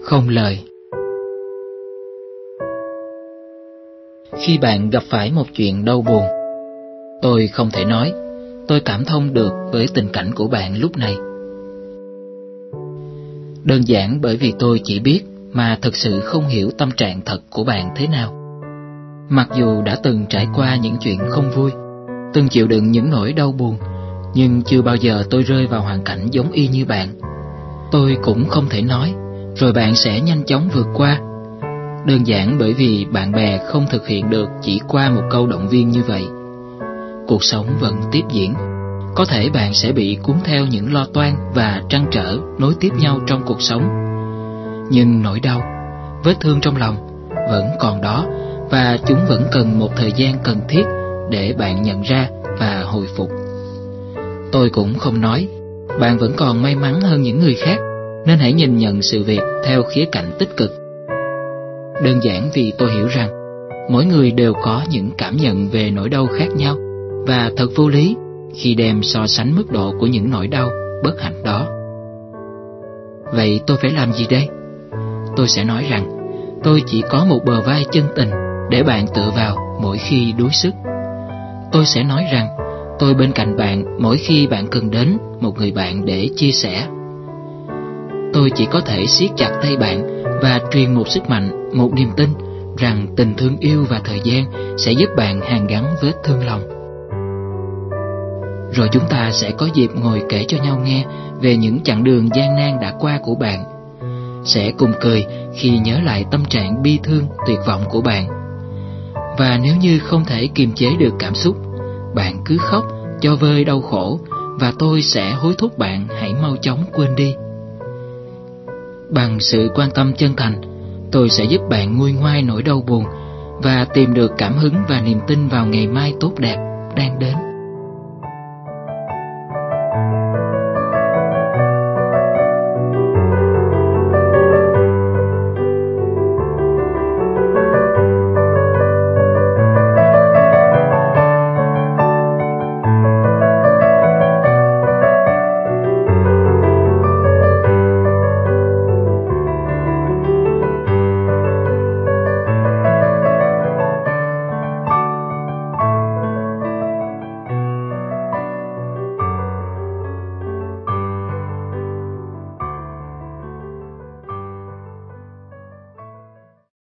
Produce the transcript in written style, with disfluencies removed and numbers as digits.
Không lời. Khi bạn gặp phải một chuyện đau buồn, tôi không thể nói, tôi cảm thông được với tình cảnh của bạn lúc này. Đơn giản bởi vì tôi chỉ biết mà thực sự không hiểu tâm trạng thật của bạn thế nào. Mặc dù đã từng trải qua những chuyện không vui, từng chịu đựng những nỗi đau buồn, nhưng chưa bao giờ tôi rơi vào hoàn cảnh giống y như bạn. Tôi cũng không thể nói, rồi bạn sẽ nhanh chóng vượt qua. Đơn giản bởi vì bạn bè không thực hiện được chỉ qua một câu động viên như vậy. Cuộc sống vẫn tiếp diễn. Có thể bạn sẽ bị cuốn theo những lo toan và trăn trở nối tiếp nhau trong cuộc sống. Nhưng nỗi đau, vết thương trong lòng vẫn còn đó, và chúng vẫn cần một thời gian cần thiết để bạn nhận ra và hồi phục. Tôi cũng không nói, bạn vẫn còn may mắn hơn những người khác, nên hãy nhìn nhận sự việc theo khía cạnh tích cực. Đơn giản vì tôi hiểu rằng mỗi người đều có những cảm nhận về nỗi đau khác nhau, và thật vô lý khi đem so sánh mức độ của những nỗi đau, bất hạnh đó. Vậy tôi phải làm gì đây? Tôi sẽ nói rằng tôi chỉ có một bờ vai chân tình để bạn tựa vào mỗi khi đuối sức. Tôi sẽ nói rằng tôi bên cạnh bạn mỗi khi bạn cần đến một người bạn để chia sẻ. Tôi chỉ có thể siết chặt tay bạn và truyền một sức mạnh, một niềm tin rằng tình thương yêu và thời gian sẽ giúp bạn hàn gắn vết thương lòng. Rồi chúng ta sẽ có dịp ngồi kể cho nhau nghe về những chặng đường gian nan đã qua của bạn. Sẽ cùng cười khi nhớ lại tâm trạng bi thương, tuyệt vọng của bạn. Và nếu như không thể kiềm chế được cảm xúc, bạn cứ khóc cho vơi đau khổ, và tôi sẽ hối thúc bạn hãy mau chóng quên đi. Bằng sự quan tâm chân thành, tôi sẽ giúp bạn nguôi ngoai nỗi đau buồn và tìm được cảm hứng và niềm tin vào ngày mai tốt đẹp đang đến.